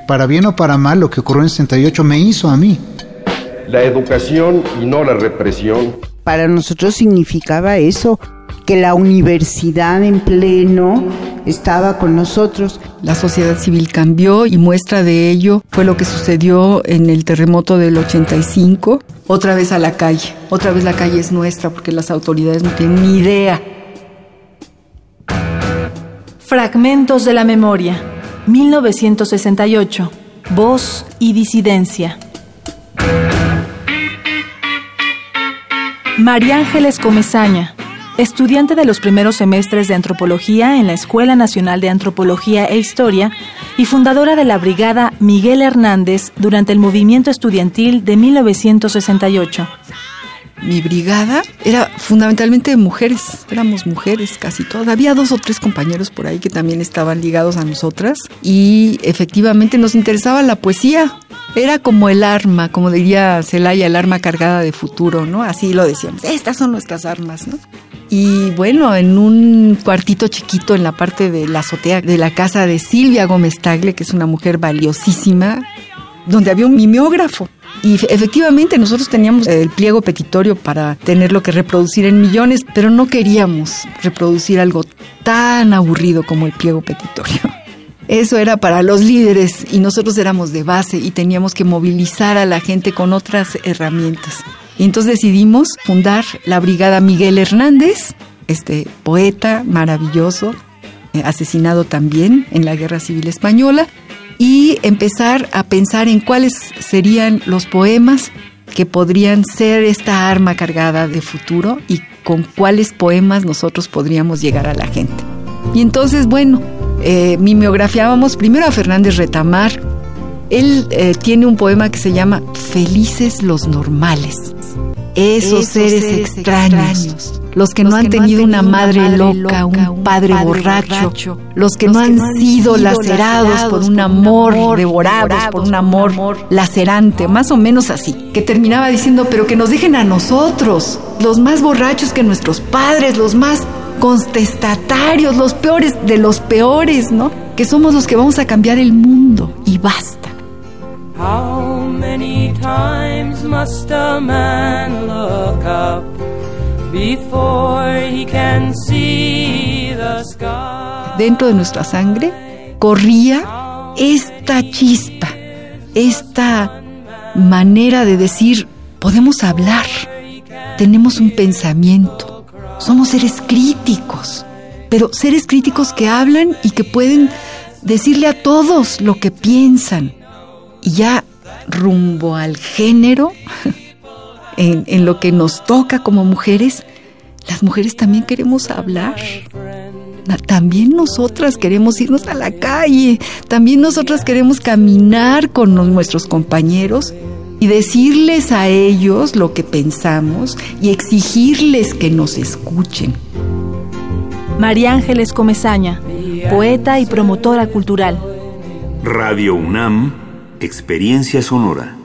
para bien o para mal, lo que ocurrió en 68 me hizo a mí. La educación y no la represión. Para nosotros significaba eso, que la universidad en pleno estaba con nosotros. La sociedad civil cambió y muestra de ello fue lo que sucedió en el terremoto del 85. Otra vez a la calle. Otra vez la calle es nuestra porque las autoridades no tienen ni idea. Fragmentos de la memoria. 1968. Voz y disidencia. María Ángeles Comesaña, estudiante de los primeros semestres de Antropología en la Escuela Nacional de Antropología e Historia y fundadora de la Brigada Miguel Hernández durante el movimiento estudiantil de 1968. Mi brigada era fundamentalmente de mujeres, éramos mujeres casi todas. Había 2 o 3 compañeros por ahí que también estaban ligados a nosotras y efectivamente nos interesaba la poesía. Era como el arma, como diría Celaya, el arma cargada de futuro, ¿no? Así lo decíamos, estas son nuestras armas, ¿no? Y bueno, en un cuartito chiquito en la parte de la azotea de la casa de Silvia Gómez Tagle, que es una mujer valiosísima, donde había un mimeógrafo. Y efectivamente nosotros teníamos el pliego petitorio para tenerlo que reproducir en millones, pero no queríamos reproducir algo tan aburrido como el pliego petitorio. Eso era para los líderes y nosotros éramos de base y teníamos que movilizar a la gente con otras herramientas. Y entonces decidimos fundar la Brigada Miguel Hernández, este poeta maravilloso, asesinado también en la Guerra Civil Española, y empezar a pensar en cuáles serían los poemas que podrían ser esta arma cargada de futuro y con cuáles poemas nosotros podríamos llegar a la gente. Y entonces, bueno, mimeografiábamos primero a Fernández Retamar. Él tiene un poema que se llama Felices los normales. Esos seres extraños, los que no han tenido una madre loca, un padre borracho, los que no han sido lacerados por un amor, devorados por un amor lacerante, más o menos así, que terminaba diciendo, pero que nos dejen a nosotros, los más borrachos que nuestros padres, los más contestatarios, los peores de los peores, ¿no? Que somos los que vamos a cambiar el mundo y basta. How many times must a man look up before he can see the sky? Dentro de nuestra sangre corría esta chispa, esta manera de decir, podemos hablar, tenemos un pensamiento, somos seres críticos, pero seres críticos que hablan y que pueden decirle a todos lo que piensan. Y ya rumbo al género, en lo que nos toca como mujeres, las mujeres también queremos hablar. También nosotras queremos irnos a la calle, también nosotras queremos caminar con nuestros compañeros y decirles a ellos lo que pensamos y exigirles que nos escuchen. María Ángeles Comesaña, poeta y promotora cultural. Radio UNAM, Experiencia Sonora.